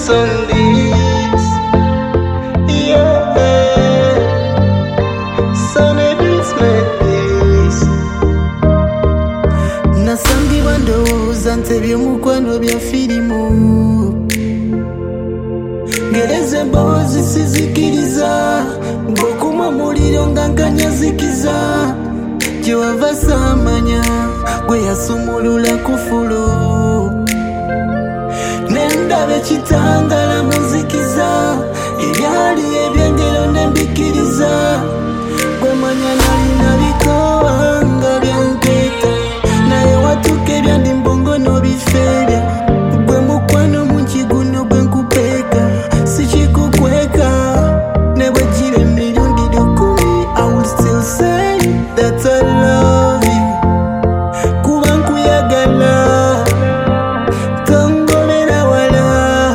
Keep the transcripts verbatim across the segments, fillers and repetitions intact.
focus on this. Yeah, Sunny Beats made this. Nasangibwa ndowooza nti eby'omukwano bya firimu, ngereza emboozi sizikiriza, ng'okuma muliro nga nkanyazikiza, gye wava saamanya gwe yasumulula kufulu, nendaba ekitangala munzikiza, ebyali ebyengero nembikiriza, gwe manya nalina bikowa nga byankeeta, naye watuuka ebyandi mbongo n'obifeebya, gwe mukwano munkiguno gwe nkupeeka, sikikukweka ne bwe gira emirundi lukumi, I will still say that I love you, kuba nkuyagala, tongolera wala,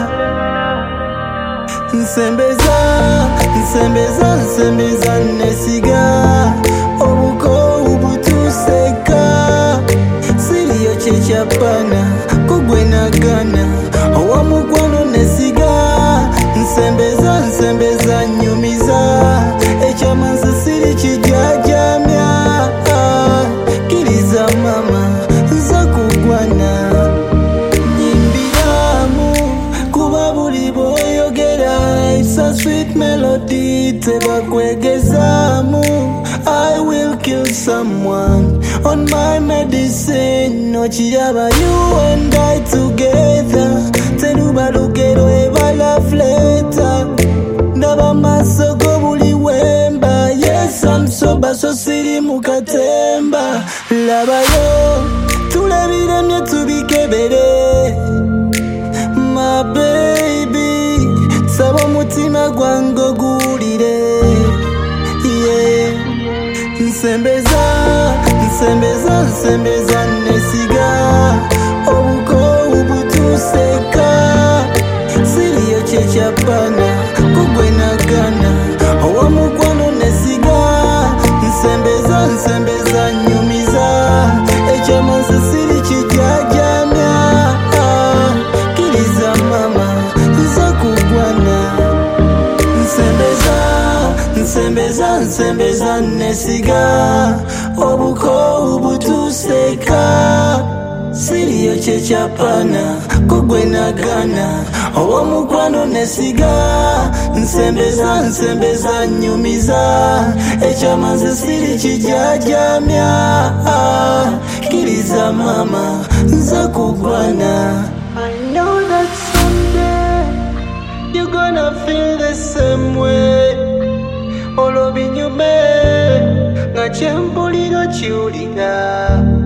nsembeza nsembeza nsembeza nesiga, obuko butuseka, siriyo kyekyapana kugwe nagana, owamukwano nesiga, nsembeza nsembeza nyumiza, ekyamanzi siri kijajamya, kiriza mama nza kugwana, nyimbiramu kuba buli bw'oyogera, it's a sweet melody tebakwegezamu, I will kill someone on my medicine, okiraba you and I together, teruba lugero eba love letter, ndaba maaso go buli wemba, yes I'm sober so siri mu katemba, labayo tulabiremye tubikebere, my baby saba omutima gwange oguwulire, yeah. Nsembeza nsembeza nsembeza nesiga, obuko butuseka, siriyo kyekyapana kugwe nagana, owamukwano nesiga, nsembeza nsembeza nyumiza, ekyamanzi siri kijajamya, kiriza mama nza kugwana, nsembeza nsembeza nsembeza nesiga, obuko butuseka, siriyo kyekyapana kugwe nagana, owomukwano nesiga, nsembeza nsembeza nyumiza, ekyamanzi siri kijajamya, kiriza mama nza kugwana. I know that someday you're gonna feel the same way, olobinyume nga kyempuliro kiwulira.